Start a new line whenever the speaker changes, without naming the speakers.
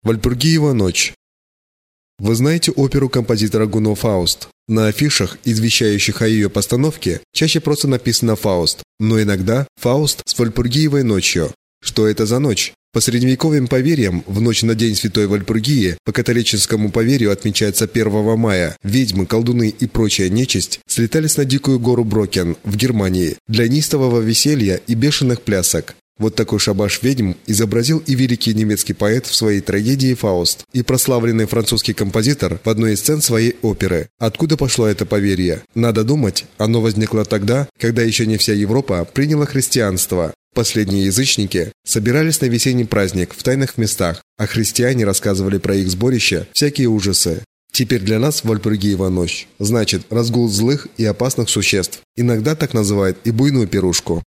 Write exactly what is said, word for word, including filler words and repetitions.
Вальпургиева ночь. Вы знаете оперу композитора Гуно «Фауст»? На афишах, извещающих о ее постановке, чаще просто написано «Фауст», но иногда «Фауст с Вальпургиевой ночью». Что это за ночь? По средневековым поверьям, в ночь на День Святой Вальпургии, по католическому поверью отмечается первого мая, ведьмы, колдуны и прочая нечисть слетались на дикую гору Брокен в Германии для неистового веселья и бешеных плясок. Вот такой шабаш ведьм изобразил и великий немецкий поэт в своей трагедии «Фауст», и прославленный французский композитор в одной из сцен своей оперы. Откуда пошло это поверье? Надо думать, оно возникло тогда, когда еще не вся Европа приняла христианство. Последние язычники собирались на весенний праздник в тайных местах, а христиане рассказывали про их сборище всякие ужасы. Теперь для нас Вальпургиева ночь значит разгул злых и опасных существ. Иногда так называют и буйную пирушку.